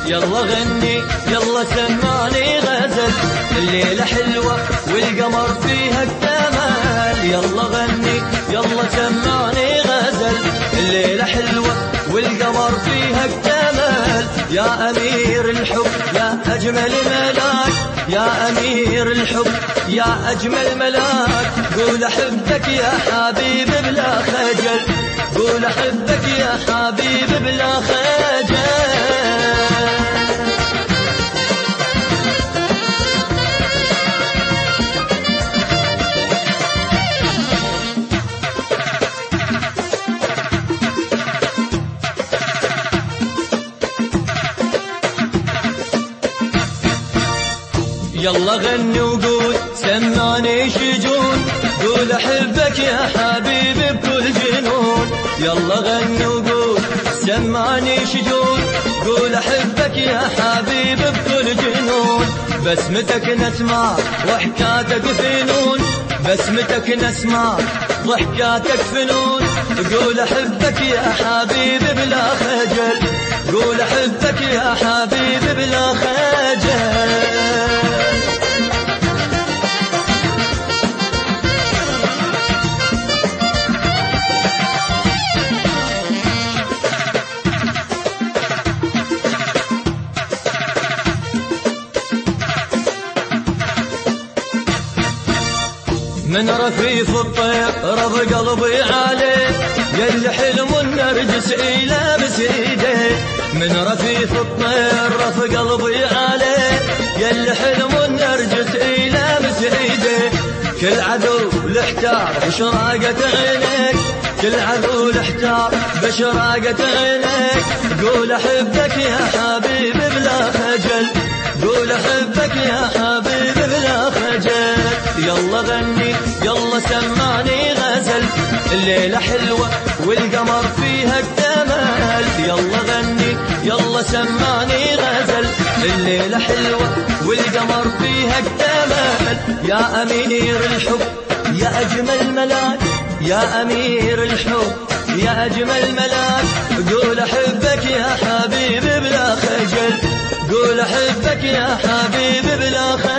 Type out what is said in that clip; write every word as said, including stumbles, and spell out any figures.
يلا غني يلا سمعني غزل، الليلة حلوة والقمر فيها اكتمل. يلا غني يلا سمعني غزل، الليلة حلوة والقمر فيها اكتمل. يا أمير الحب يا أجمل ملاك، يا أمير الحب يا أجمل ملاك، قول أحبك يا حبيب بلا خجل، قول أحبك يا حبيب بلا خجل. يلا غني وقول سمعني شجون، قول أحبك يا حبيبي بكل جنون. يلا غني وقول سمعني شجون، قول أحبك يا حبيبي بكل جنون. بسمتك نسمع وحكاتك فنون، بسمتك نسمع ضحكاتك فنون. قول أحبك يا حبيبي بلا خجل، قول أحبك يا حبيبي بلا خجل. من رفيف الطير رض قلبي عليه، يلي حلم النرجس إلى بسيده. من رفيف الطير رض قلبي عليه، يلي حلم النرجس إلى بسيده. كل عذو احتار بشراقة عينيك، كل عذو احتار بشراقة عينيك. قول أحبك يا حبيبي بلا خجل، قول أحبك يا حبيبي بلا خجل. يلا غني يلا سمعني غزل، الليلة حلوة والقمر فيها اكتمل. يلا غني يلا سمعني غزل، الليلة حلوة والقمر فيها اكتمل. يا أمير الحب يا أجمل ملاك، يا أمير الحب يا أجمل ملاك، قول أحبك يا حبيبي بلا خجل، قول أحبك يا حبيبي بلا خجل.